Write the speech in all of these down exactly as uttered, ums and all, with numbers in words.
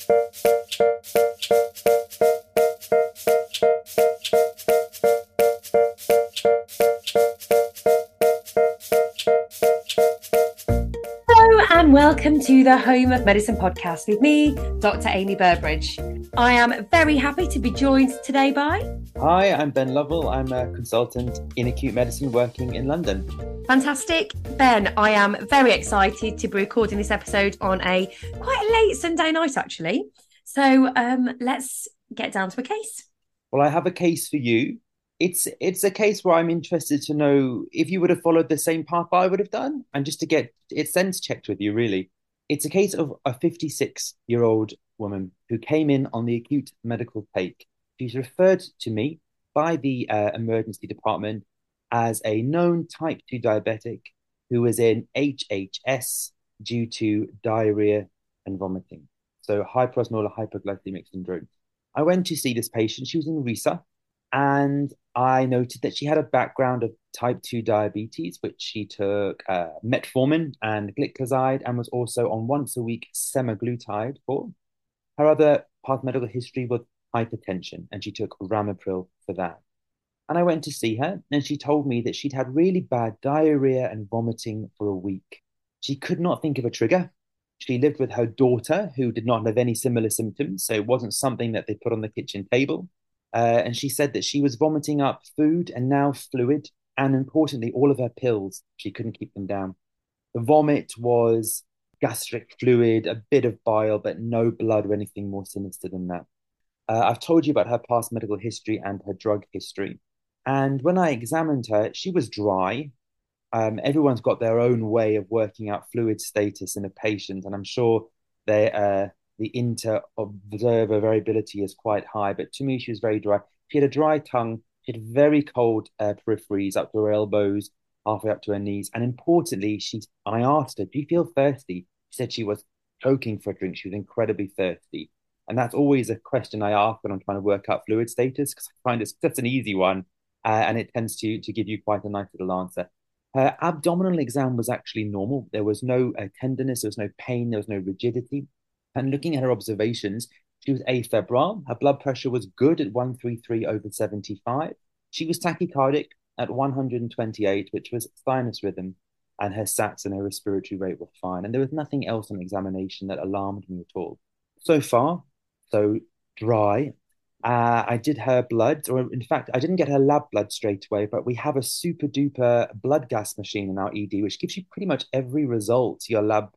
And welcome to the Home of Medicine podcast with me, Doctor Amy Burbridge. I am very happy to be joined today by... Hi, I'm Ben Lovell. I'm a consultant in acute medicine working in London. Fantastic. Ben, I am very excited to be recording this episode on a quite a late Sunday night, actually. So um, let's get down to a case. Well, I have a case for you. It's it's a case where I'm interested to know if you would have followed the same path I would have done, and just to get its sense checked with you, really. It's a case of a fifty-six-year-old woman who came in on the acute medical take. She's referred to me by the uh, emergency department as a known type two diabetic who was in H H S due to diarrhea and vomiting. So hyperosmolar hypoglycemic syndrome. I went to see this patient. She was in RISA. And I noted that she had a background of type two diabetes, which she took uh, metformin and gliclazide and was also on once a week semaglutide for. Her other past medical history was hypertension, and she took ramipril for that. And I went to see her, and she told me that she'd had really bad diarrhea and vomiting for a week. She could not think of a trigger. She lived with her daughter, who did not have any similar symptoms, so it wasn't something that they put on the kitchen table. Uh, and she said that she was vomiting up food and now fluid, and importantly, all of her pills. She couldn't keep them down. The vomit was gastric fluid, a bit of bile, but no blood or anything more sinister than that. Uh, I've told you about her past medical history and her drug history. And when I examined her, she was dry. Um, everyone's got their own way of working out fluid status in a patient, and I'm sure they uh, the inter-observer variability is quite high, but to me, she was very dry. She had a dry tongue. She had very cold uh, peripheries up to her elbows, halfway up to her knees. And importantly, she, I asked her, do you feel thirsty? She said she was choking for a drink. She was incredibly thirsty. And that's always a question I ask when I'm trying to work out fluid status, because I find it's just an easy one, uh, and it tends to, to give you quite a nice little answer. Her abdominal exam was actually normal. There was no uh, tenderness, there was no pain, there was no rigidity. And looking at her observations, she was afebrile. Her blood pressure was good at one thirty-three over seventy-five. She was tachycardic at one hundred twenty-eight, which was sinus rhythm, and her S A Ts and her respiratory rate were fine. And there was nothing else on examination that alarmed me at all. So far, so dry. Uh, I did her blood, or in fact, I didn't get her lab blood straight away, but we have a super duper blood gas machine in our E D, which gives you pretty much every result your lab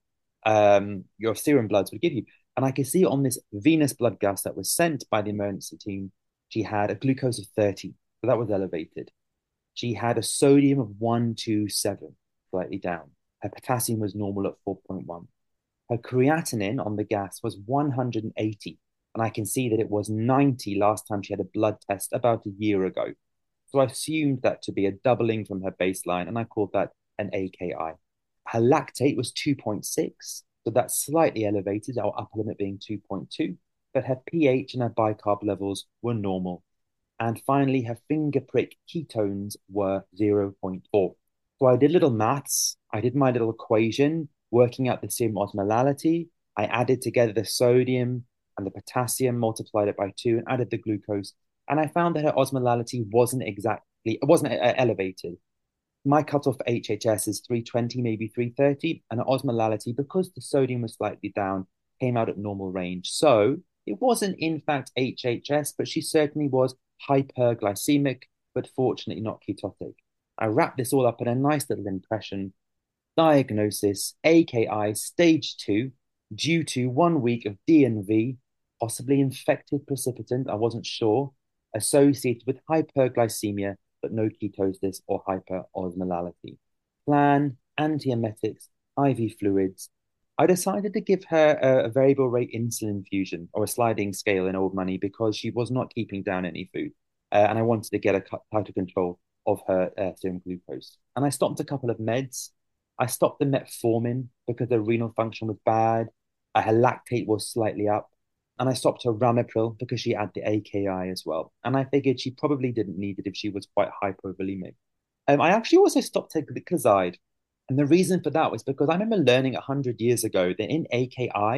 um, your serum bloods would give you. And I could see on this venous blood gas that was sent by the emergency team, she had a glucose of thirty, so that was elevated. She had a sodium of one twenty-seven, slightly down. Her potassium was normal at four point one. Her creatinine on the gas was one hundred eighty, and I can see that it was ninety last time she had a blood test about a year ago. So I assumed that to be a doubling from her baseline, and I called that an A K I. Her lactate was two point six, so that's slightly elevated, our upper limit being two point two, but her pH and her bicarb levels were normal. And finally, her finger prick ketones were zero point four. So I did little maths, I did my little equation, working out the serum osmolality. I added together the sodium and the potassium, multiplied it by two, and added the glucose. And I found that her osmolality wasn't exactly, it wasn't uh, elevated. My cutoff for H H S is three twenty, maybe three thirty, and her osmolality, because the sodium was slightly down, came out at normal range. So it wasn't, in fact, H H S, but she certainly was hyperglycemic, but fortunately not ketotic. I wrapped this all up in a nice little impression. Diagnosis, A K I stage two, due to one week of D N V, possibly infected precipitant, I wasn't sure, associated with hyperglycemia, but no ketosis or hyperosmolality. Plan, antiemetics, I V fluids. I decided to give her a, a variable rate insulin infusion, or a sliding scale in old money, because she was not keeping down any food. Uh, and I wanted to get a tighter control of her uh, serum glucose. And I stopped a couple of meds. I stopped the metformin because the renal function was bad. Uh, her lactate was slightly up. And I stopped her ramipril because she had the A K I as well. And I figured she probably didn't need it if she was quite hypovolemic. Um, I actually also stopped her gliclazide. And the reason for that was because I remember learning one hundred years ago that in A K I,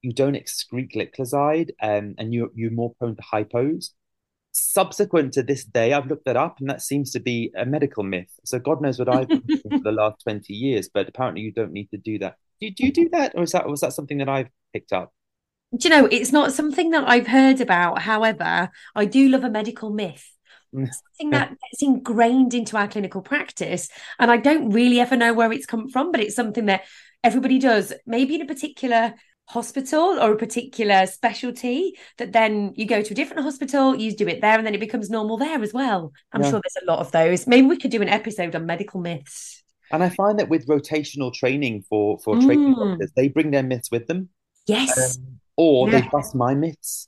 you don't excrete glycoside, um, and you you're more prone to hypos. Subsequent to this day, I've looked that up, and that seems to be a medical myth. So God knows what I've been doing for the last twenty years, but apparently you don't need to do that. Do, do you do that, or is that was that something that I've picked up? Do you know, it's not something that I've heard about. However, I do love a medical myth, something that gets ingrained into our clinical practice. And I don't really ever know where it's come from, but it's something that everybody does, maybe in a particular hospital or a particular specialty, that then you go to a different hospital, you do it there, and then it becomes normal there as well. I'm Yeah. sure there's a lot of those. Maybe we could do an episode on medical myths. And I find that with rotational training for for training Mm, doctors, they bring their myths with them, yes. um, or they Yeah. bust my myths.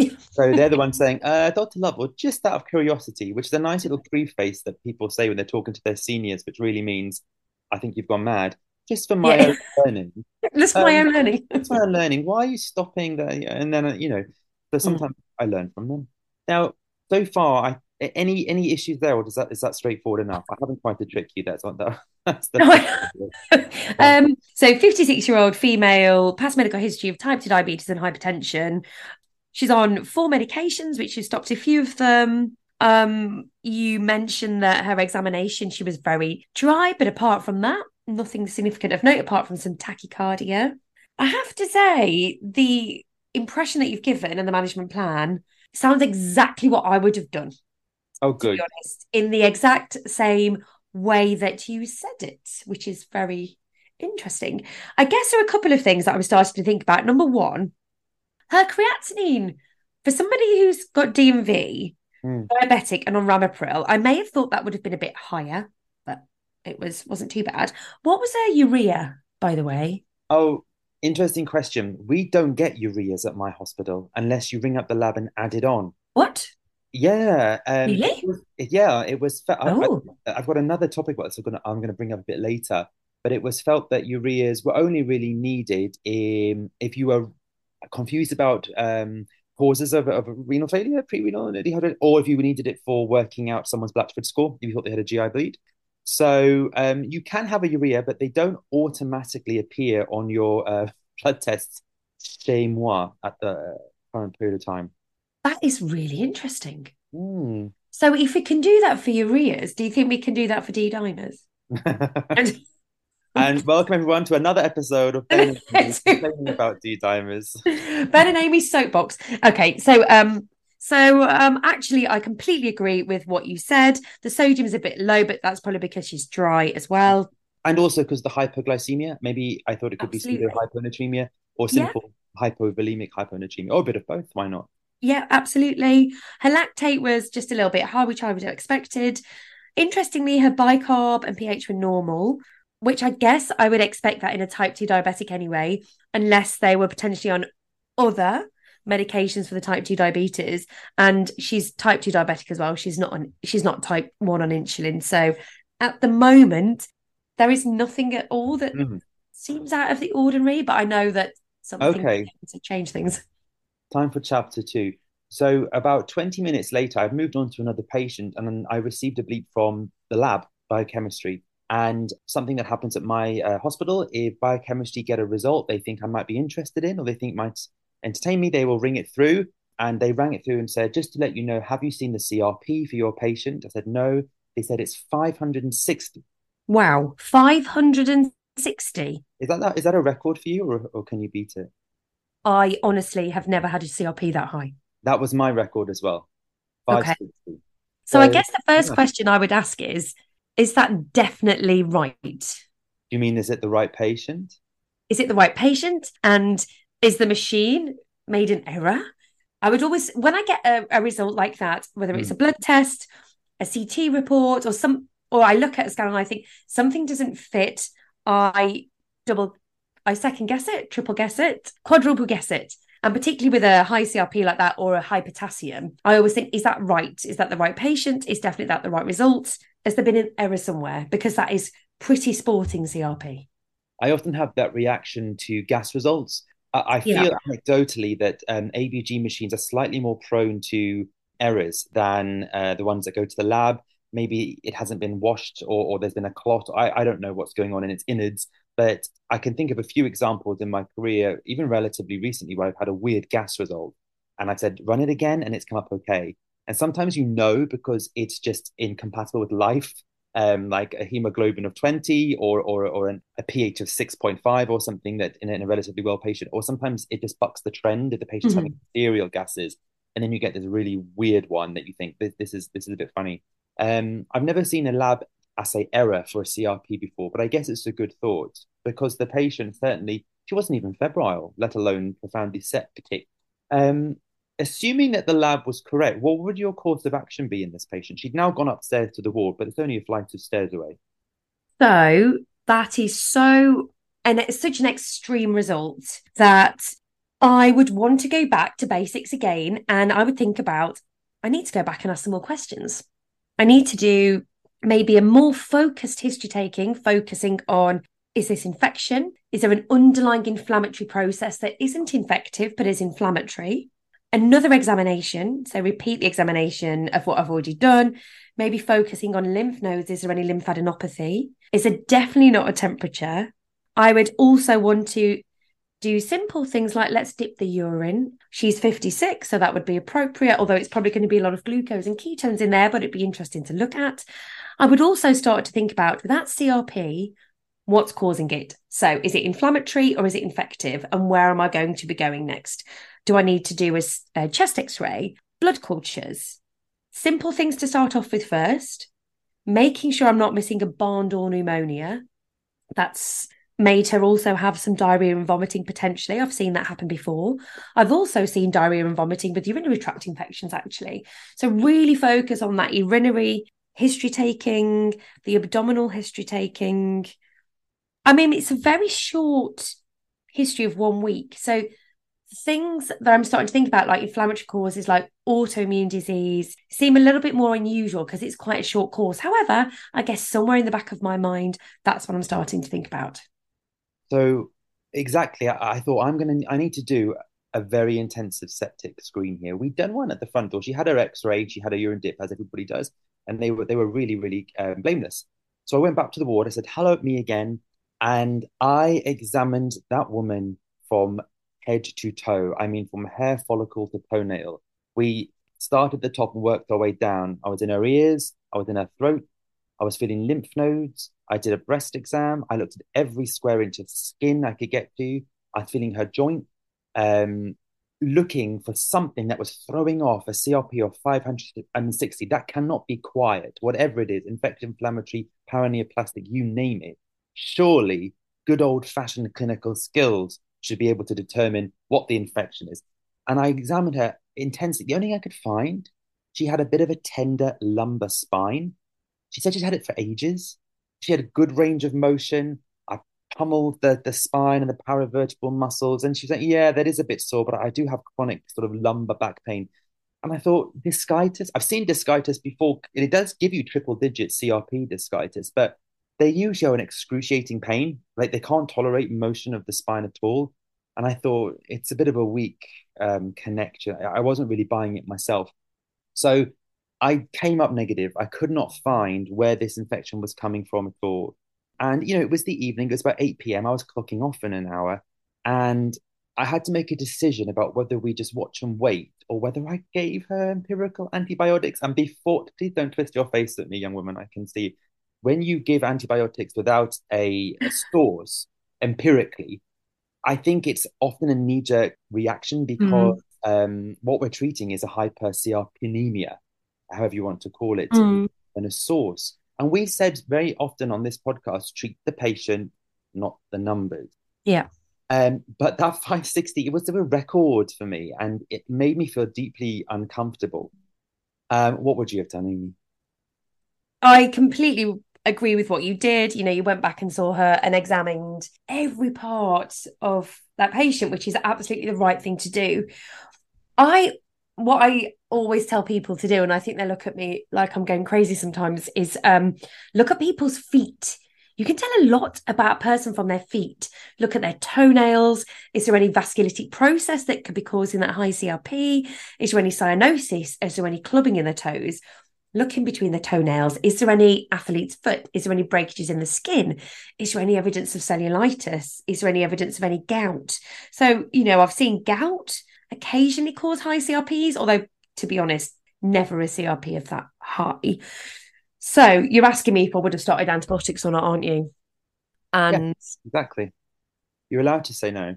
So they're the ones saying, uh, doctor Lovell, just out of curiosity, which is a nice little preface that people say when they're talking to their seniors, which really means, I think you've gone mad. Just for my Yeah. own learning. Just my Um, own learning. just my own learning. Why are you stopping there? And then, uh, you know, so Mm. sometimes I learn from them. Now, so far, I any any issues there, or does that is that straightforward enough? I haven't tried to trick you. That's what that, that's the first. Yeah. um, so fifty-six year old female, past medical history of type two diabetes and hypertension. She's on four medications, which she stopped a few of them. Um, you mentioned that her examination, she was very dry, but apart from that, nothing significant of note, apart from some tachycardia. I have to say, the impression that you've given and the management plan sounds exactly what I would have done, Oh, to be good. honest, in the exact same way that you said it, which is very interesting. I guess there are a couple of things that I was starting to think about. Number one, her creatinine, for somebody who's got D M V, Mm. diabetic, and on ramipril, I may have thought that would have been a bit higher, but it was wasn't too bad. What was her urea, by the way? Oh, interesting question. We don't get ureas at my hospital unless you ring up the lab and add it on. What? Yeah, um, it Really? was, yeah, it was. Fe I, I, Oh, I've got another topic what I'm gonna I'm gonna bring up a bit later, but it was felt that ureas were only really needed in if you were confused about um causes of, of renal failure, pre-renal dehydratation, or if you needed it for working out someone's Blatchford score, if you thought they had a G I bleed. So um, you can have a urea, but they don't automatically appear on your uh, blood tests chez moi at the current period of time. that is really interesting. Mm. So if we can do that for ureas, do you think we can do that for D dimers? And And welcome everyone to another episode of Ben and Amy complaining about D-dimers. Ben and Amy's soapbox. Okay, so um, so um, actually, I completely agree with what you said. The sodium is a bit low, but that's probably because she's dry as well. And also because the hypoglycemia, maybe I thought it could be pseudo Absolutely. hyponatremia or Yeah, simple hypovolemic hyponatremia, or a bit of both. Why not? yeah, absolutely. Her lactate was just a little bit high, which I would have expected. Interestingly, her bicarb and pH were normal, which I guess I would expect that in a type two diabetic anyway, unless they were potentially on other medications for the type two diabetes. And she's type two diabetic as well. She's not on she's not type one on insulin. So at the moment, there is nothing at all that Mhm. seems out of the ordinary, but I know that something Okay, to change things. time for chapter two. So about twenty minutes later, I've moved on to another patient, and then I received a bleep from the lab, biochemistry. And something that happens at my uh, hospital, if biochemistry get a result they think I might be interested in, or they think might entertain me, they will ring it through. And they rang it through and said, just to let you know, have you seen the C R P for your patient? I said, no. They said it's five hundred sixty. Wow, five hundred sixty. Is that, that is that a record for you, or, or can you beat it? I honestly have never had a C R P that high. That was my record as well, Okay. five hundred sixty. So I So, guess the first yeah. question I would ask is, is that definitely right? Do you mean is it the right patient? Is it the right patient? And is the machine made an error? I would always, when I get a, a result like that, whether it's Mm. a blood test, a C T report, or some, or I look at a scan and I think something doesn't fit, I double, I second guess it, triple guess it, quadruple guess it. And particularly with a high C R P like that or a high potassium, I always think, is that right? Is that the right patient? Is definitely that the right result? Has there been an error somewhere? Because that is pretty sporting C R P. I often have that reaction to gas results. I, I Yeah. feel anecdotally that um, A B G machines are slightly more prone to errors than uh, the ones that go to the lab. Maybe it hasn't been washed, or, or there's been a clot. I, I don't know what's going on in its innards, But I can think of a few examples in my career, even relatively recently, where I've had a weird gas result. And I said, run it again, and it's come up okay. And sometimes you know because it's just incompatible with life, um, like a hemoglobin of twenty or or or an, a pH of six point five or something that in, in a relatively well patient. Or sometimes it just bucks the trend if the patient's Mhm. having ethereal gases, and then you get this really weird one that you think this, this is this is a bit funny. Um, I've never seen a lab assay error for a C R P before, but I guess it's a good thought because the patient certainly she wasn't even febrile, let alone profoundly septic. Um, assuming that the lab was correct, what would your course of action be in this patient? She'd now gone upstairs to the ward, but it's only a flight of stairs away. So that is so, and it's such an extreme result that I would want to go back to basics again. And I would think about, I need to go back and ask some more questions. I need to do maybe a more focused history taking, focusing on, is this infection? Is there an underlying inflammatory process that isn't infective but is inflammatory? Another examination, so repeat the examination of what I've already done, maybe focusing on lymph nodes. Is there any lymphadenopathy? Is it definitely not a temperature? I would also want to do simple things like let's dip the urine. She's fifty-six, so that would be appropriate, although it's probably going to be a lot of glucose and ketones in there, but it'd be interesting to look at. I would also start to think about with that C R P, what's causing it? So is it inflammatory or is it infective? And where am I going to be going next? Do I need to do a, a chest x-ray, blood cultures? Simple things to start off with first, making sure I'm not missing a barn door pneumonia. That's made her also have some diarrhea and vomiting potentially. I've seen that happen before. I've also seen diarrhea and vomiting with urinary tract infections, actually. So really focus on that urinary history taking, the abdominal history taking. I mean, it's a very short history of one week. So things that I'm starting to think about, like inflammatory causes, like autoimmune disease, seem a little bit more unusual because it's quite a short course. However, I guess somewhere in the back of my mind, that's what I'm starting to think about. So exactly, I, I thought I'm gonna I need to do a very intensive septic screen here. We'd done one at the front door. She had her X-ray, she had a urine dip, as everybody does, and they were they were really really um, blameless. So I went back to the ward. I said, "Hello, me again," and I examined that woman from head to toe. I mean, from hair follicle to toenail. We started at the top and worked our way down. I was in her ears, I was in her throat, I was feeling lymph nodes. I did a breast exam. I looked at every square inch of skin I could get to. I was feeling her joint, um, looking for something that was throwing off a C R P of five hundred sixty. That cannot be quiet, whatever it is, infected, inflammatory, paraneoplastic, you name it. Surely good old fashioned clinical skills should be able to determine what the infection is. And I examined her intensely. The only thing I could find, she had a bit of a tender lumbar spine. She said she'd had it for ages. She had a good range of motion. I pummeled the, the spine and the paravertebral muscles. And she was like, yeah, that is a bit sore, but I do have chronic sort of lumbar back pain. And I thought, discitis, I've seen discitis before. It does give you triple digit C R P discitis, but they usually are an excruciating pain. Like they can't tolerate motion of the spine at all. And I thought it's a bit of a weak um, connection. I wasn't really buying it myself. So I came up negative. I could not find where this infection was coming from at all. And, you know, it was the evening, it was about eight p m. I was clocking off in an hour. And I had to make a decision about whether we just watch and wait or whether I gave her empirical antibiotics. And before, please don't twist your face at me, young woman. I can see when you give antibiotics without a, a source empirically, I think it's often a knee jerk reaction because Mm. um, what we're treating is a hypercrpinemia, however you want to call it, Mm. and a source. And we've said very often on this podcast, treat the patient, not the numbers. Yeah. Um, but that five sixty, it was a record for me and it made me feel deeply uncomfortable. Um, what would you have done, Amy? I completely agree with what you did. You know, you went back and saw her and examined every part of that patient, which is absolutely the right thing to do. I, what I always tell people to do, and I think they look at me like I'm going crazy sometimes, is um, look at people's feet. You can tell a lot about a person from their feet. Look at their toenails. Is there any vasculitic process that could be causing that high C R P? Is there any cyanosis? Is there any clubbing in the toes? looking between the toenails. Is there any athlete's foot? Is there any breakages in the skin? Is there any evidence of cellulitis? Is there any evidence of any gout? So, you know, I've seen gout occasionally cause high C R Ps, although, to be honest, never a C R P of that high. So you're asking me if I would have started antibiotics or not, aren't you? Yeah, And exactly. You're allowed to say no.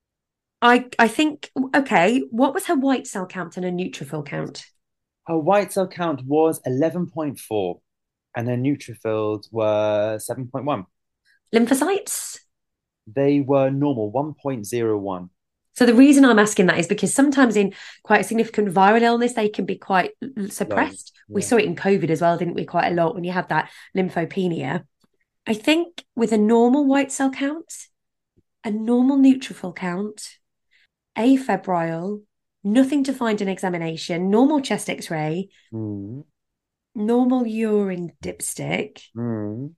I I think, okay, what was her white cell count and her neutrophil count? Her white cell count was eleven point four and her neutrophils were seven point one. Lymphocytes? They were normal, one point zero one. So the reason I'm asking that is because sometimes in quite a significant viral illness, they can be quite Low. suppressed. We Yeah. saw it in COVID as well, didn't we? Quite a lot when you had that lymphopenia. I think with a normal white cell count, a normal neutrophil count, afebrile, nothing to find in examination, normal chest x-ray, Mm. normal urine dipstick, Mm.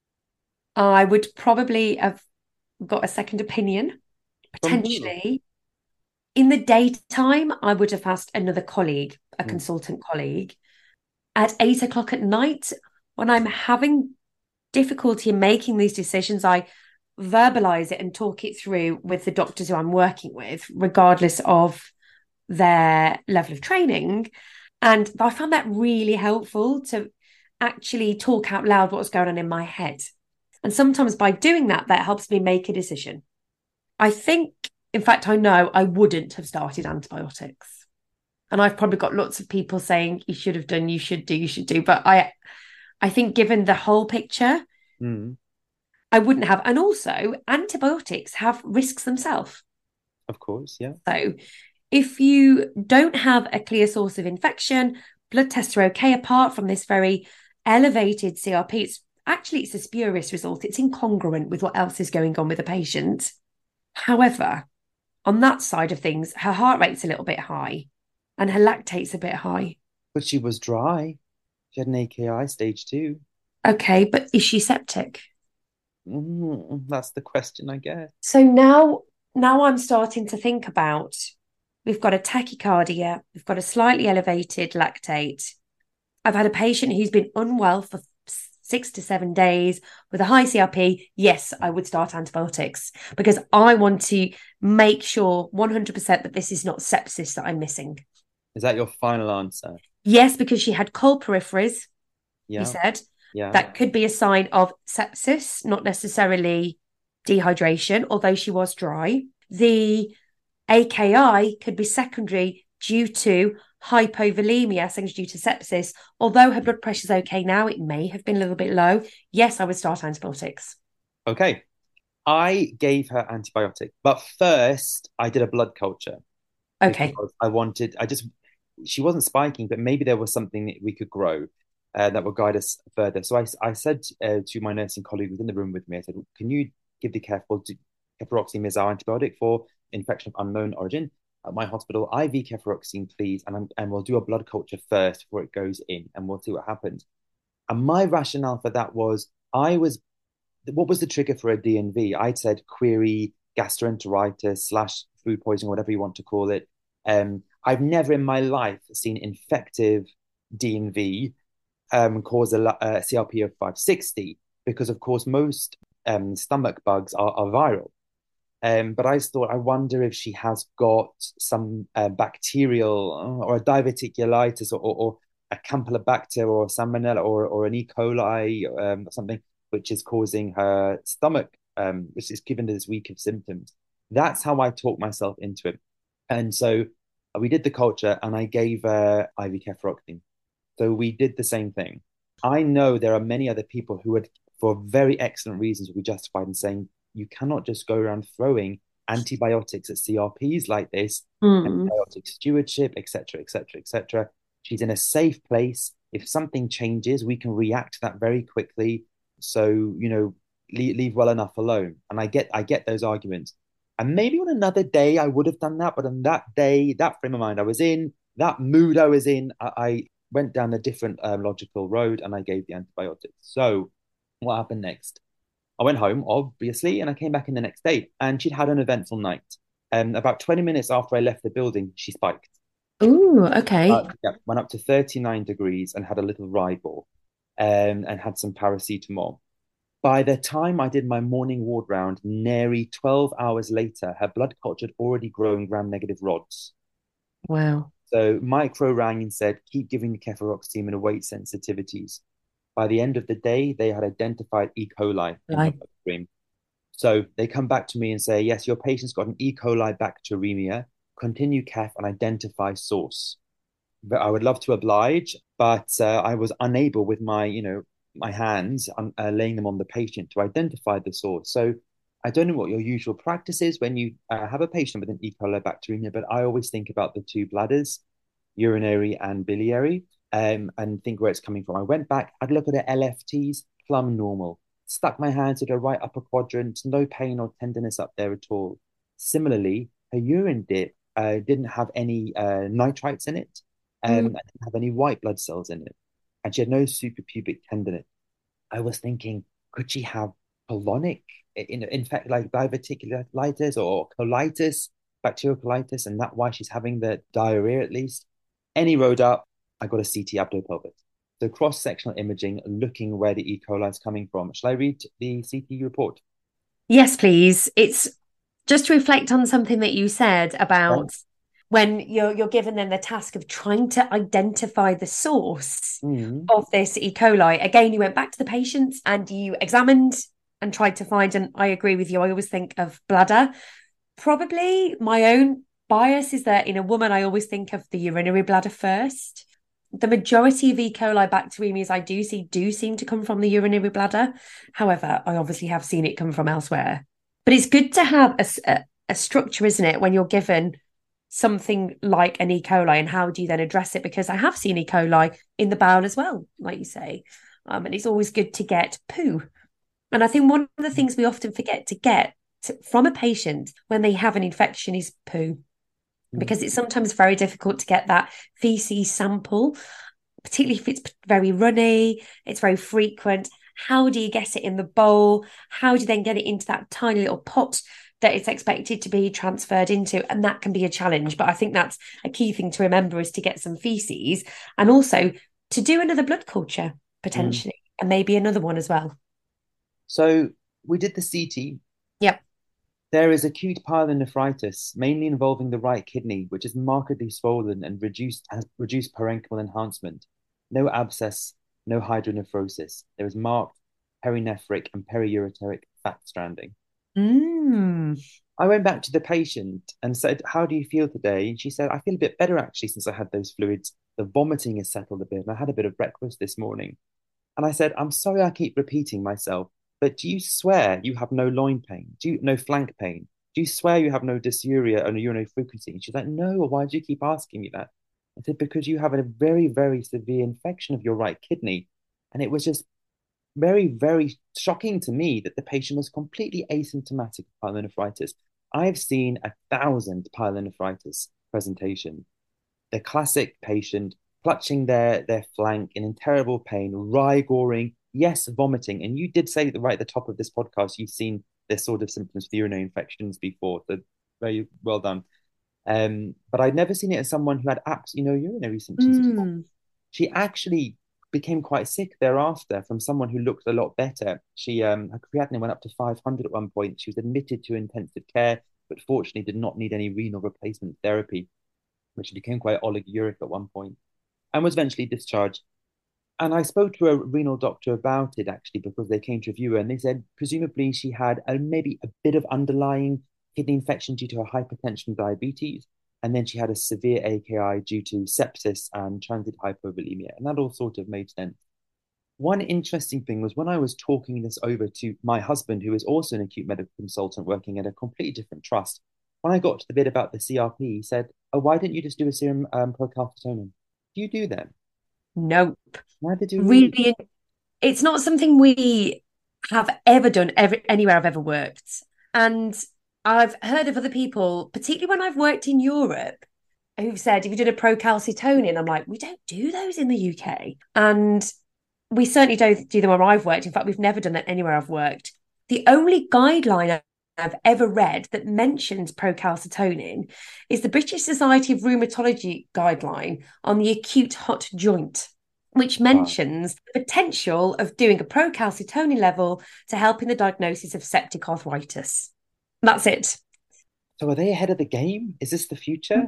I would probably have got a second opinion, From who? potentially. In the daytime, I would have asked another colleague, a Mm. consultant colleague. At eight o'clock at night, when I'm having difficulty in making these decisions, I verbalize it and talk it through with the doctors who I'm working with, regardless of their level of training. And I found that really helpful to actually talk out loud what's going on in my head. And sometimes by doing that, that helps me make a decision. I think, in fact, I know I wouldn't have started antibiotics. And I've probably got lots of people saying you should have done, you should do, you should do. But I I think given the whole picture, Mm. I wouldn't have. And also, antibiotics have risks themselves. Of course, yeah. So if you don't have a clear source of infection, blood tests are okay apart from this very elevated C R P. It's actually it's a spurious result. It's incongruent with what else is going on with the patient. However, on that side of things, her heart rate's a little bit high and her lactate's a bit high. But she was dry. She had an A K I stage two. Okay, but is she septic? Mm, that's the question, I guess. So now, now I'm starting to think about we've got a tachycardia, we've got a slightly elevated lactate. I've had a patient who's been unwell for six to seven days with a high C R P. Yes, I would start antibiotics because I want to make sure one hundred percent that this is not sepsis that I'm missing. Is that your final answer? Yes, because she had cold peripheries, Yeah. he said. Yeah. That could be a sign of sepsis, not necessarily dehydration, although she was dry. The A K I could be secondary due to hypovolemia, secondary due to sepsis. Although her blood pressure's okay now, it may have been a little bit low. Yes, I would start antibiotics. Okay. I gave her antibiotic, but first I did a blood culture. Okay. Because I wanted, I just, she wasn't spiking, but maybe there was something that we could grow uh, that would guide us further. So I, I said uh, to my nursing colleague who was in the room with me, I said, can you give the careful cefuroxime is our antibiotic for infection of unknown origin at my hospital? I V cefuroxime, please, and I'm, and we'll do a blood culture first before it goes in, and we'll see what happens. And my rationale for that was, I was, what was the trigger for a D N V? I'd said query gastroenteritis slash food poisoning, whatever you want to call it. Um, I've never in my life seen infective D N V um, cause a, a C R P of five sixty because, of course, most um, stomach bugs are, are viral. Um, but I just thought, I wonder if she has got some uh, bacterial or a diverticulitis or, or, or a Campylobacter or Salmonella or, or an E. coli um, or something, which is causing her stomach, um, which is given this week of symptoms. That's how I talked myself into it. And so we did the culture and I gave her I V cefuroxime. So we did the same thing. I know there are many other people who would, for very excellent reasons, would be justified in saying, you cannot just go around throwing antibiotics at C R Ps like this, Mm. antibiotic stewardship, et cetera, et cetera, et cetera. She's in a safe place. If something changes, we can react to that very quickly. So, you know, leave, leave well enough alone. And I get, I get those arguments. And maybe on another day I would have done that, but on that day, that frame of mind I was in, that mood I was in, I, I went down a different um, logical road and I gave the antibiotics. So what happened next? I went home, obviously, and I came back in the next day and she'd had an eventful night. And um, about twenty minutes after I left the building, she spiked. Ooh, okay. Uh, yeah, went up to thirty-nine degrees and had a little Ribor, um, and had some paracetamol. By the time I did my morning ward round, nearly twelve hours later, her blood culture had already grown gram-negative rods. Wow. So micro rang and said, keep giving the cefuroxime and await sensitivities. By the end of the day, they had identified E. coli in her Like, bloodstream. So they come back to me and say, yes, your patient's got an E. coli bacteremia. Continue C E F and identify source. But I would love to oblige, but uh, I was unable with my, you know, my hands, um, uh, laying them on the patient to identify the source. So I don't know what your usual practice is when you uh, have a patient with an E. coli bacteremia, but I always think about the two bladders, urinary and biliary, um, and think where it's coming from. I went back, I'd look at her L F Ts, plumb normal. Stuck my hands at her right upper quadrant, no pain or tenderness up there at all. Similarly, her urine dip uh, didn't have any uh, nitrites in it, um, mm, and didn't have any white blood cells in it, and she had no suprapubic tenderness. I was thinking, could she have colonic, in, in fact, like diverticulitis or colitis, bacterial colitis, and that's why she's having the diarrhea at least? Any road up, I got a C T abdo-pelvic. So cross-sectional imaging, looking where the E. coli is coming from. Shall I read the C T report? yes, please. It's just to reflect on something that you said Right. about when you're you're given then the task of trying to identify the source Mm, of this E. coli. Again, you went back to the patients and you examined and tried to find, and I agree with you. I always think of bladder. Probably my own bias is that in a woman, I always think of the urinary bladder first. The majority of E. coli bacteremias I do see do seem to come from the urinary bladder. However, I obviously have seen it come from elsewhere. But it's good to have a, a, a structure, isn't it, when you're given something like an E. coli, and how do you then address it? Because I have seen E. coli in the bowel as well, like you say. Um, and it's always good to get poo. And I think one of the things we often forget to get to, from a patient when they have an infection is poo, mm, because it's sometimes very difficult to get that feces sample, particularly if it's very runny, it's very frequent. How do you get it in the bowl? How do you then get it into that tiny little pot that it's expected to be transferred into? And that can be a challenge. But I think that's a key thing to remember, is to get some feces and also to do another blood culture mm. potentially, and maybe another one as well. So we did the C T. Yep. There is acute pyelonephritis, mainly involving the right kidney, which is markedly swollen and reduced has reduced parenchymal enhancement. No abscess, no hydronephrosis. There is marked perinephric and periureteric fat stranding. Mm. I went back to the patient and said, how do you feel today? And she said, I feel a bit better actually since I had those fluids. The vomiting has settled a bit, and I had a bit of breakfast this morning. And I said, I'm sorry I keep repeating myself, but do you swear you have no loin pain? Do you no flank pain? Do you swear you have no dysuria or no urinary frequency? And she's like, no, why do you keep asking me that? I said, because you have a very, very severe infection of your right kidney. And it was just very, very shocking to me that the patient was completely asymptomatic of pyelonephritis. I've seen a thousand pyelonephritis presentations. The classic patient clutching their their flank and in terrible pain, rigoring, yes, vomiting. And you did say that right at the top of this podcast, you've seen this sort of symptoms for urinary infections before. So very well done. Um, but I'd never seen it in someone who had absolutely no urinary symptoms at all. Mm. She actually became quite sick thereafter from someone who looked a lot better. She um her creatinine went up to five hundred at one point. She was admitted to intensive care, but fortunately did not need any renal replacement therapy, which became quite oliguric at one point, and was eventually discharged. And I spoke to a renal doctor about it actually because they came to review her, and they said presumably she had a, maybe a bit of underlying kidney infection due to her hypertension and diabetes. And then she had a severe A K I due to sepsis and transient hypovolemia. And that all sort of made sense. One interesting thing was when I was talking this over to my husband, who is also an acute medical consultant working at a completely different trust. When I got to the bit about the C R P, he said, oh, why didn't you just do a serum um, procalcitonin? Do you do that? Nope. Neither do we. Really, it's not something we have ever done ever, anywhere I've ever worked. And I've heard of other people, particularly when I've worked in Europe, who've said, if you did a procalcitonin, I'm like, we don't do those in the U K. And we certainly don't do them where I've worked. In fact, we've never done that anywhere I've worked. The only guideline have ever read that mentions procalcitonin is the British Society of Rheumatology guideline on the acute hot joint, which Wow. mentions the potential of doing a procalcitonin level to help in the diagnosis of septic arthritis. That's it. So are they ahead of the game? Is this the future?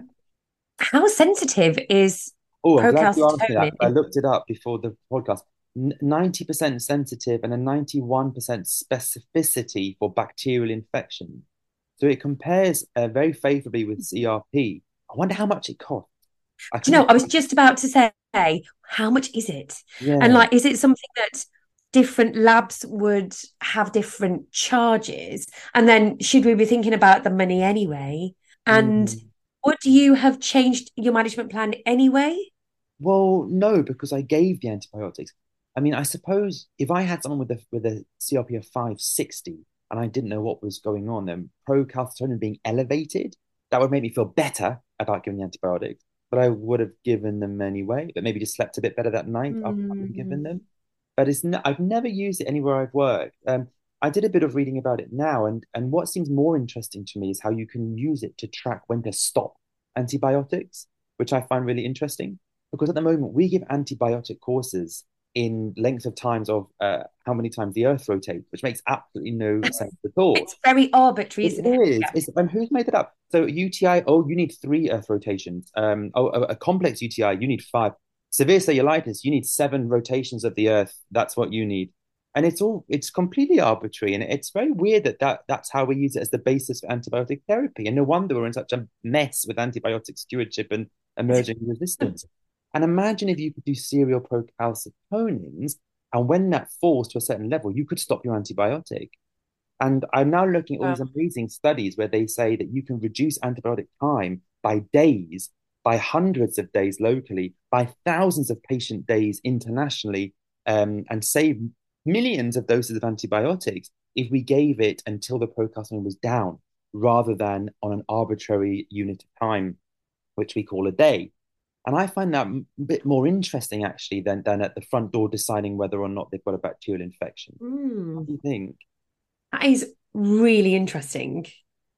How sensitive is Oh, I'm glad you asked me that. I procalcitonin? looked it up before the podcast. N- ninety percent sensitive and a ninety-one percent specificity for bacterial infection. So it compares uh, very favorably with C R P. I wonder how much it costs. I Do you know, couldn't. I was just about to say, how much is it? And Yeah. like, is it something that different labs would have different charges? And then should we be thinking about the money anyway? And Mm. would you have changed your management plan anyway? Well, no, because I gave the antibiotics. I mean, I suppose if I had someone with a with a C R P of five sixty and I didn't know what was going on, then procalcitonin being elevated, that would make me feel better about giving the antibiotics. But I would have given them anyway, but maybe just slept a bit better that night after having given Mm. them. But it's no, I've never used it anywhere I've worked. Um, I did a bit of reading about it now, and and what seems more interesting to me is how you can use it to track when to stop antibiotics, which I find really interesting because at the moment we give antibiotic courses in length of times of uh, how many times the Earth rotates, which makes absolutely no sense at all. It's very arbitrary, It isn't it? is. Yeah. It's, and who's made it up? So U T I, oh, you need three Earth rotations. Um, oh, a, a complex U T I, you need five. Severe cellulitis, you need seven rotations of the Earth. That's what you need. And it's all, it's completely arbitrary. And it's very weird that, that that's how we use it as the basis for antibiotic therapy. And no wonder we're in such a mess with antibiotic stewardship and emerging resistance. And imagine if you could do serial procalcitonins, and when that falls to a certain level, you could stop your antibiotic. And I'm now looking at all Wow. these amazing studies where they say that you can reduce antibiotic time by days, by hundreds of days locally, by thousands of patient days internationally, um, and save millions of doses of antibiotics if we gave it until the procalcitonin was down, rather than on an arbitrary unit of time, which we call a day. And I find that a bit more interesting actually than, than at the front door deciding whether or not they've got a bacterial infection. What Mm. do you think? That is really interesting.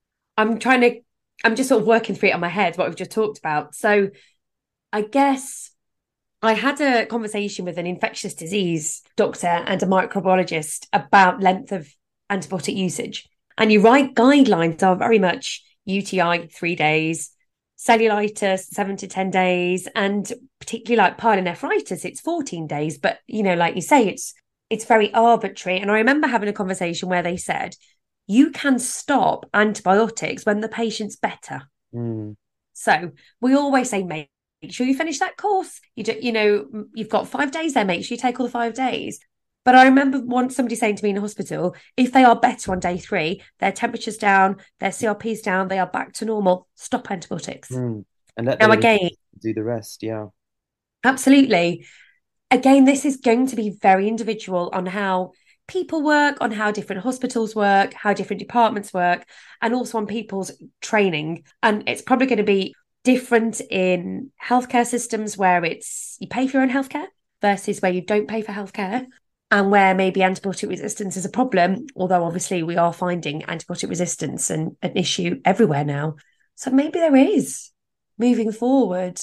I'm trying to, I'm just sort of working through it on my head, what we've just talked about. So I guess I had a conversation with an infectious disease doctor and a microbiologist about length of antibiotic usage. And you're right, guidelines are very much U T I three days, cellulitis seven to ten days, and particularly like pyelonephritis, it's fourteen days. But you know, like you say, it's it's very arbitrary. And I remember having a conversation where they said you can stop antibiotics when the patient's better. Mm, So we always say, make sure you finish that course. You do, you know, you've got five days there. Make sure you take all the five days. But I remember once somebody saying to me in a hospital, if they are better on day three, their temperature's down, their C R P's down, they are back to normal. Stop antibiotics. mm. And let Now, the again, do the rest. Yeah. absolutely. Again, this is going to be very individual on how people work, on how different hospitals work, how different departments work, and also on people's training. And it's probably going to be different in healthcare systems where it's you pay for your own healthcare versus where you don't pay for healthcare, and where maybe antibiotic resistance is a problem, although obviously we are finding antibiotic resistance an, an issue everywhere now. So maybe there is, moving forward,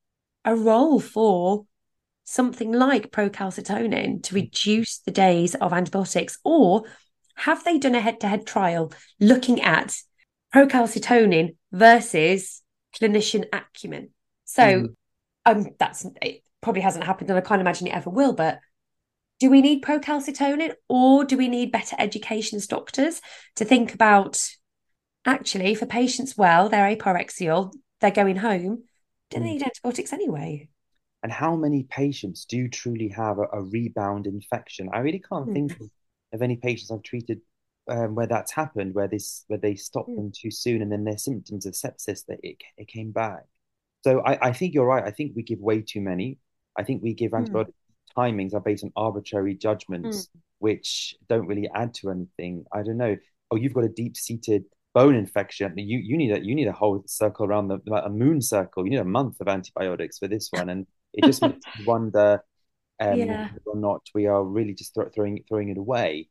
a role for something like procalcitonin to reduce the days of antibiotics? Or have they done a head to head trial looking at procalcitonin versus clinician acumen? So Mm. um, that's it probably hasn't happened, and I can't imagine it ever will. But do we need procalcitonin, or do we need better education as doctors to think about actually for patients? Well, they're apyrexial, they're going home. Do they Mm. need antibiotics anyway? And how many patients do truly have a, a rebound infection? I really can't Hmm. think of, of any patients I've treated um, where that's happened, where this where they stopped Hmm. them too soon and then their symptoms of sepsis that it, it came back. So I, I think you're right. I think we give way too many. I think we give Hmm. antibiotic timings are based on arbitrary Hmm. judgments, which don't really add to anything. I don't know. Oh, you've got a deep-seated bone infection. You you need a you need a whole circle around the like a moon circle. You need a month of antibiotics for this one, and it just makes me wonder um, Yeah. whether or not we are really just th throwing throwing it away.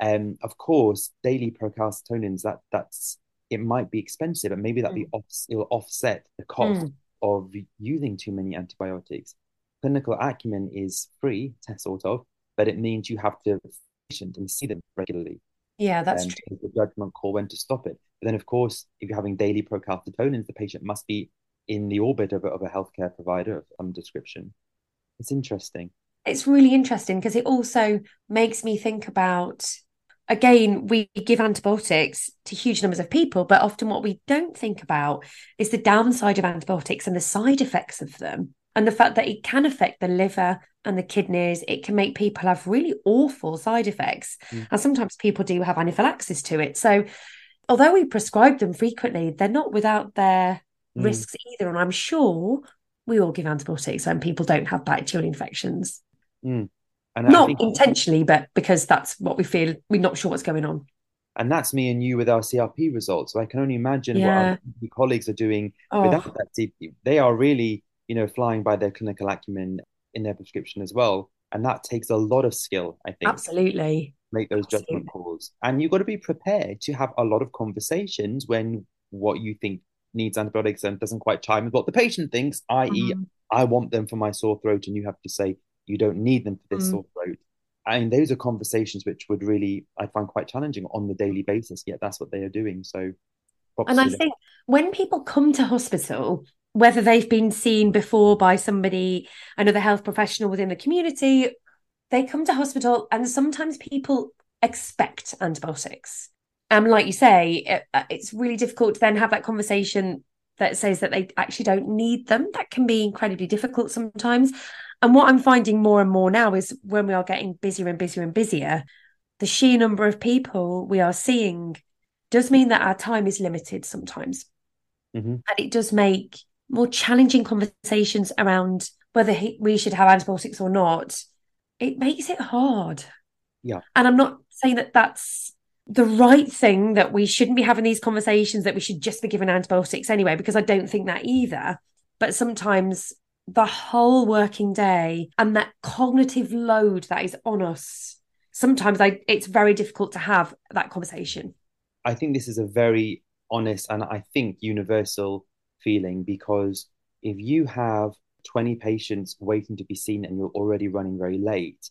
Um, of course, daily procalcitonins, that that's it might be expensive, and maybe that be Mm. off, it will offset the cost Mm. of using too many antibiotics. Clinical acumen is free, sort of, but it means you have to patient and see them regularly Yeah, that's um, to true. make the judgment call when to stop it. But then, of course, if you're having daily procalcitonins, the patient must be in the orbit of a, of a healthcare provider of some description. It's interesting. It's really interesting because it also makes me think about, again, we give antibiotics to huge numbers of people, but often what we don't think about is the downside of antibiotics and the side effects of them. And the fact that it can affect the liver and the kidneys, it can make people have really awful side effects. Mm. And sometimes people do have anaphylaxis to it. So, although we prescribe them frequently, they're not without their Mm. risks either. And I'm sure we all give antibiotics when people don't have bacterial infections. Mm. And I Not think, intentionally, but because that's what we feel. We're not sure what's going on. and that's me and you with our C R P results. So I can only imagine what our Yeah. colleagues are doing without Oh, that C P. They are really, you know, flying by their clinical acumen in their prescription as well. And that takes a lot of skill, I think, absolutely. make those judgment Absolutely. calls. And you've got to be prepared to have a lot of conversations when what you think needs antibiotics and doesn't quite chime with what the patient thinks, i e, Mm, I want them for my sore throat, and you have to say you don't need them for this mm. sore throat. I mean, those are conversations which would really, I find quite challenging on the daily basis, yet that's what they are doing. So props And I to them. think when people come to hospital, whether they've been seen before by somebody, another health professional within the community, they come to hospital and sometimes people expect antibiotics. And like you say, it, uh, it's really difficult to then have that conversation that says that they actually don't need them. That can be incredibly difficult sometimes. And what I'm finding more and more now is when we are getting busier and busier and busier, the sheer number of people we are seeing does mean that our time is limited sometimes. Mm-hmm. And it does make more challenging conversations around whether he, we should have antibiotics or not. It makes it hard. Yeah, And I'm not saying that that's the right thing, that we shouldn't be having these conversations, that we should just be given antibiotics anyway, because I don't think that either. But sometimes the whole working day and that cognitive load that is on us, sometimes I, it's very difficult to have that conversation. I think this is a very honest and I think universal feeling because if you have twenty patients waiting to be seen and you're already running very late,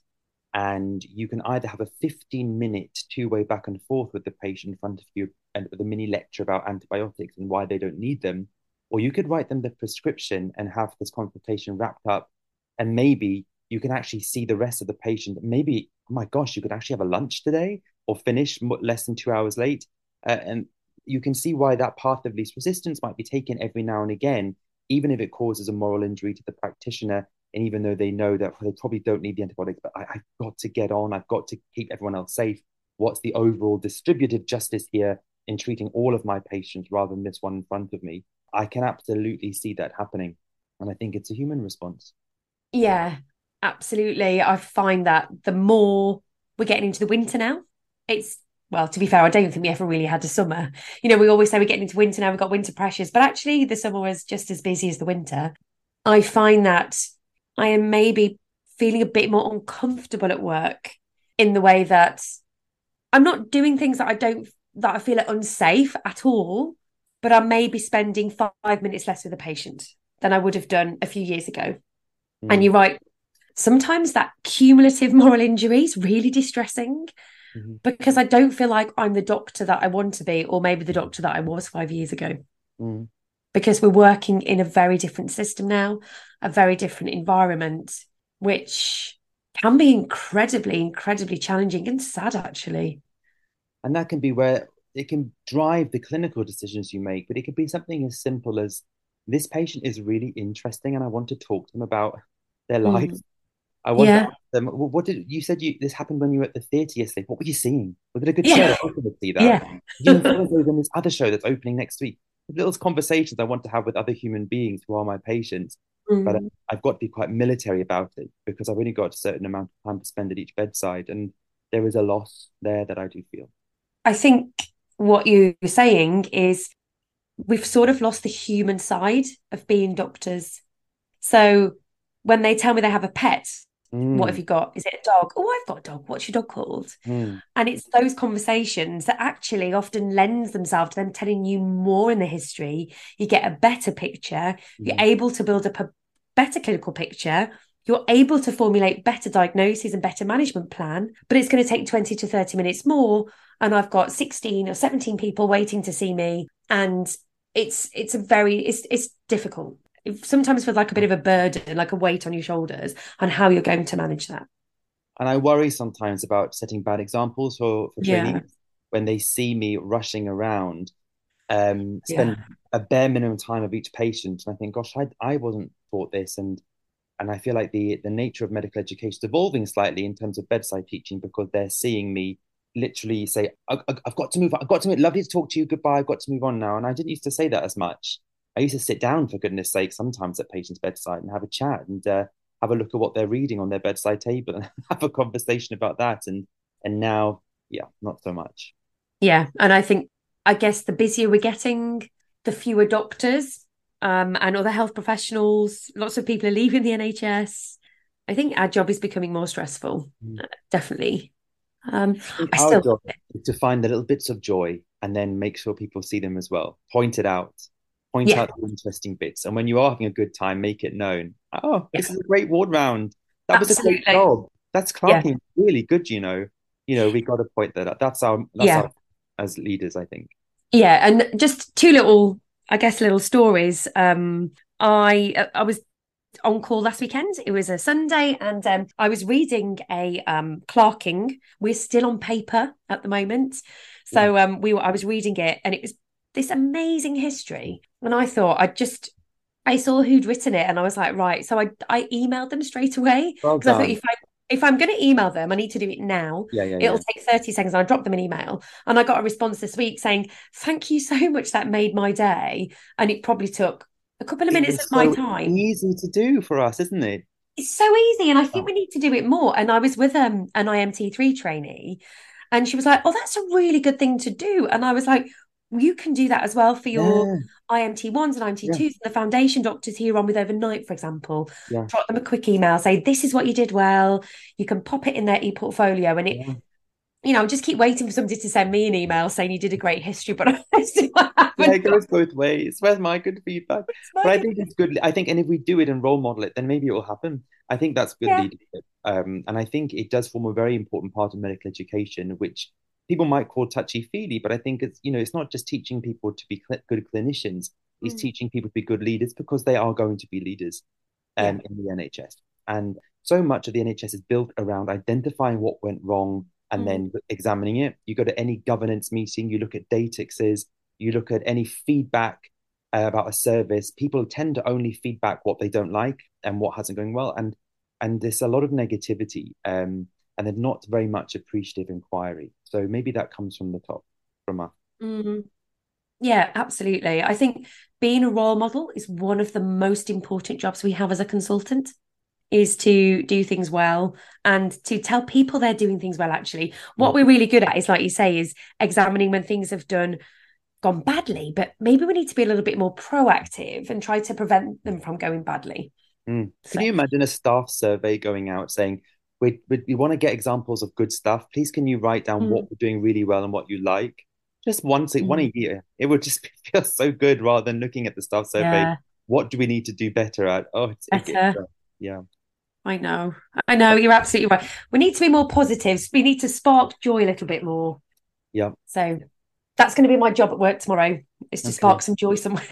and you can either have a fifteen minute two way back and forth with the patient in front of you and with a mini lecture about antibiotics and why they don't need them, or you could write them the prescription and have this consultation wrapped up. And maybe you can actually see the rest of the patient. Maybe, oh my gosh, you could actually have a lunch today or finish less than two hours late. Uh, and you can see why that path of least resistance might be taken every now and again, even if it causes a moral injury to the practitioner. And even though they know that they probably don't need the antibiotics, but I, I've got to get on, I've got to keep everyone else safe. What's the overall distributive justice here in treating all of my patients rather than this one in front of me? I can absolutely see that happening. And I think it's a human response. Yeah, absolutely. I find that the more we're getting into the winter now, it's, well, to be fair, I don't think we ever really had a summer. You know, we always say we're getting into winter now, we've got winter pressures, but actually the summer was just as busy as the winter. I find that I am maybe feeling a bit more uncomfortable at work in the way that I'm not doing things that I don't, that I feel are unsafe at all, but I may be spending five minutes less with a patient than I would have done a few years ago. And Mm. you're right, sometimes that cumulative moral injury is really distressing Mm-hmm. because I don't feel like I'm the doctor that I want to be, or maybe the doctor that I was five years ago. Mm. Because we're working in a very different system now, a very different environment, which can be incredibly, incredibly challenging and sad, actually. And that can be where it can drive the clinical decisions you make, but it could be something as simple as this patient is really interesting and I want to talk to them about their life. Mm. I want to Yeah. ask them, well, what did you said you this happened when you were at the theatre yesterday? What were you seeing? Was it a good show? Yeah. I want to see that. Yeah. You know, so in this other show that's opening next week. Little conversations I want to have with other human beings who are my patients, but Mm. I've got to be quite military about it because I've only got a certain amount of time to spend at each bedside, and there is a loss there that I do feel. I think what you're saying is we've sort of lost the human side of being doctors. So when they tell me they have a pet, What Mm, have you got? Is it a dog? Oh, I've got a dog. What's your dog called? mm, And it's those conversations that actually often lends themselves to them telling you more in the history. You get a better picture. You're mm. able to build up a better clinical picture. You're able to formulate better diagnoses and better management plan, but it's going to take twenty to thirty minutes more. And I've got sixteen or seventeen people waiting to see me. And it's it's a very it's it's difficult. It sometimes feels like a bit of a burden, like a weight on your shoulders, and how you're going to manage that. And I worry sometimes about setting bad examples for for Yeah. trainees when they see me rushing around, um, Yeah. spend a bare minimum time of each patient, and I think, gosh, I I wasn't taught this, and and I feel like the the nature of medical education is evolving slightly in terms of bedside teaching because they're seeing me literally say, I, I, I've got to move on. I've got to move. Lovely to talk to you. Goodbye. I've got to move on now. And I didn't used to say that as much. I used to sit down, for goodness sake, sometimes at patients' bedside and have a chat and uh, have a look at what they're reading on their bedside table and have a conversation about that. And and now, yeah, not so much. Yeah. And I think, I guess the busier we're getting, the fewer doctors um, and other health professionals, lots of people are leaving the N H S. I think our job is becoming more stressful, Mm. uh, definitely. Um, I think I our still, job is to find the little bits of joy and then make sure people see them as well. Point it out, point yeah, out the interesting bits. And when you are having a good time, make it known. Oh, yeah, this is a great ward round. That was a great absolutely. job. That's Yeah, clerking really good, you know. You know, we got to point that out. That's our that's yeah, our as leaders, I think. yeah. And just two little, I guess, little stories. Um, I I was on call last weekend. It was a Sunday, and um, I was reading a um, clerking. We're still on paper at the moment, Mm. so um, we were, I was reading it, and it was this amazing history. And I thought I just I saw who'd written it, and I was like, right. So I I emailed them straight away Well because I thought done. if I if I'm going to email them, I need to do it now. Yeah, yeah, It'll yeah. take thirty seconds. I dropped them an email, and I got a response this week saying, "Thank you so much. That made my day." And it probably took a couple of It minutes of was my so time. easy to do for us, isn't it? It's so easy, and I think Oh, we need to do it more. And I was with um, an I M T three trainee, and she was like, "Oh, that's a really good thing to do." And I was like, well, "You can do that as well for your yeah, I M T ones and yeah, I M T twos, and the foundation doctors who you're on with overnight, for example. yeah, Drop them a quick email, say, 'This is what you did well.' You can pop it in their e-portfolio, and it, yeah. you know, just keep waiting for somebody to send me an email saying you did a great history, but I still Yeah, haven't it got goes both ways. Where's my good feedback? it's my But I good. think it's good. I think, and if we do it and role model it, then maybe it will happen. I think that's good Yeah. leadership. Um, and I think it does form a very important part of medical education, which people might call touchy-feely, but I think it's, you know, it's not just teaching people to be cl good clinicians, it's Mm, teaching people to be good leaders because they are going to be leaders yeah. um, in the N H S. And so much of the N H S is built around identifying what went wrong and Mm, then examining it. You go to any governance meeting, you look at datexes, you look at any feedback uh, about a service. People tend to only feedback what they don't like and what hasn't going well, and and there's a lot of negativity, um, and there's not very much appreciative inquiry. So maybe that comes from the top, from us. mm. Yeah, absolutely. I think being a role model is one of the most important jobs we have as a consultant, is to do things well and to tell people they're doing things well, actually. What we're really good at is, like you say, is examining when things have done gone badly, but maybe we need to be a little bit more proactive and try to prevent them from going badly. Mm. Can So, you imagine a staff survey going out saying, we, we, we want to get examples of good stuff. Please, can you write down what mm, we're doing really well and what you like? Just once, one mm, a year. It would just feel so good rather than looking at the staff survey. yeah, What do we need to do better at? Oh, it's, it, it, better. uh, yeah. I know. I know. You're absolutely right. We need to be more positive. We need to spark joy a little bit more. Yeah. So that's going to be my job at work tomorrow, is to Okay. spark some joy somewhere.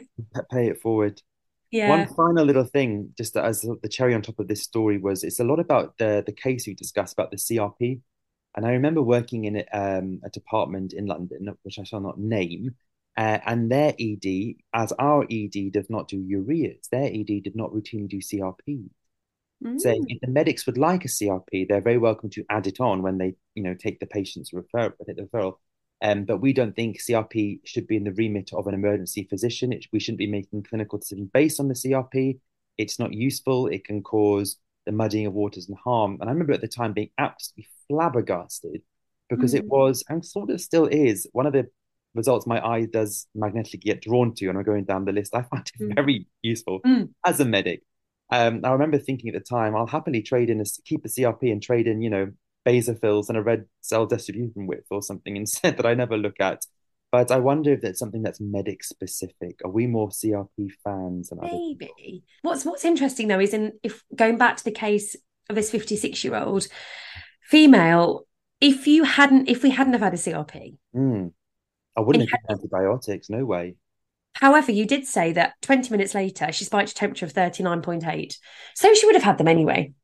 Pay it forward. One Yeah. final little thing, just as the cherry on top of this story, was it's a lot about the the case we discussed about the C R P. And I remember working in um, a department in London, which I shall not name, uh, and their E D, as our E D does not do ureas, their E D did not routinely do C R P. Saying Mm, if the medics would like a C R P, they're very welcome to add it on when they, you know, take the patient's referral, take the referral. Um, but we don't think C R P should be in the remit of an emergency physician. It, we shouldn't be making clinical decisions based on the C R P. It's not useful. It can cause the muddying of waters and harm. And I remember at the time being absolutely flabbergasted because it mm, was, and sort of still is, one of the results my eye does magnetically get drawn to, and I'm going down the list. I find it mm, very useful mm. as a medic. Um, I remember thinking at the time, I'll happily trade in a keep a C R P and trade in, you know, basophils and a red cell distribution width or something instead that I never look at. But I wonder if it's something that's medic specific. Are we more C R P fans than other people? Maybe. What's what's interesting though is in if going back to the case of this fifty-six year old female, if you hadn't if we hadn't have had a C R P, Mm. I and wouldn't you have had, given antibiotics, no way. however, you did say that twenty minutes later she spiked a temperature of thirty-nine point eight. So she would have had them anyway.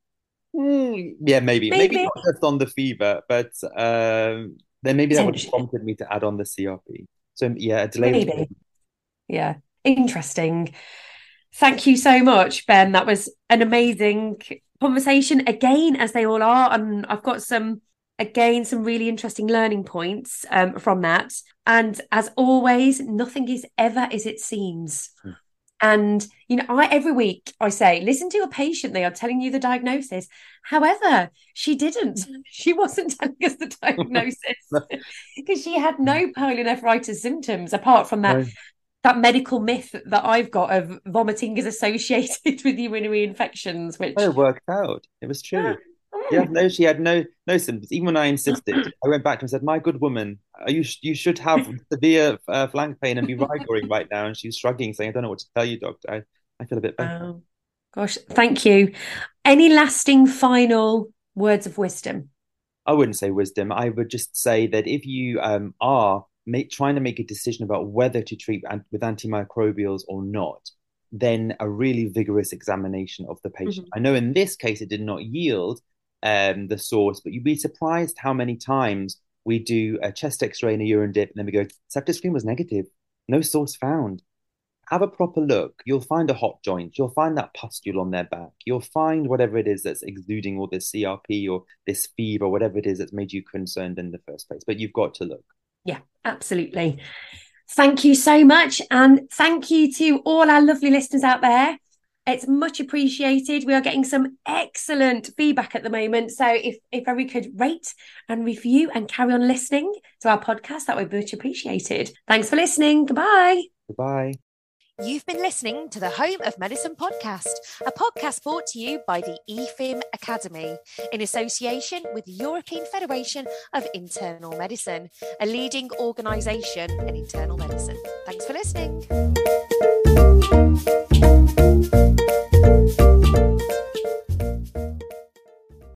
Mm, yeah, maybe. Maybe Maybe. not just on the fever, but um, then maybe that would have Potentially. prompted me to add on the C R P. So yeah, a delay was Maybe. Yeah. Interesting. Thank you so much, Ben. That was an amazing conversation again, as they all are. And I've got some, again, some really interesting learning points um, from that. And as always, nothing is ever as it seems. good. And, you know, I every week I say, listen to your patient. They are telling you the diagnosis. However, she didn't. She wasn't telling us the diagnosis because she had no pyelonephritis symptoms apart from that No, that medical myth that I've got of vomiting is associated with urinary infections, no, which it worked out. It was true. ah, Yeah, mm. no, she had no no symptoms. Even when I insisted, I went back to her and said, "My good woman, are you you should have severe uh, flank pain and be rigoring right now." And she's shrugging, saying, "I don't know what to tell you, doctor. I, I feel a bit better." Oh, gosh, thank you. Any lasting final words of wisdom? I wouldn't say wisdom. I would just say that if you um, are make, trying to make a decision about whether to treat an- with antimicrobials or not, then a really vigorous examination of the patient. Mhm. I know in this case it did not yield um, the source, but you'd be surprised how many times we do a chest X-ray and a urine dip, and then we go, septic screen was negative, no source found. Have a proper look. You'll find a hot joint. You'll find that pustule on their back. You'll find whatever it is that's exuding all this C R P or this fever, whatever it is that's made you concerned in the first place. But you've got to look. Yeah, absolutely. Thank you so much. And thank you to all our lovely listeners out there. It's much appreciated. We are getting some excellent feedback at the moment. So if, if we could rate and review and carry on listening to our podcast, that would be much appreciated. Thanks for listening. Goodbye. Goodbye. You've been listening to the Home of Medicine podcast, a podcast brought to you by the E F I M Academy in association with the European Federation of Internal Medicine, a leading organisation in internal medicine. Thanks for listening.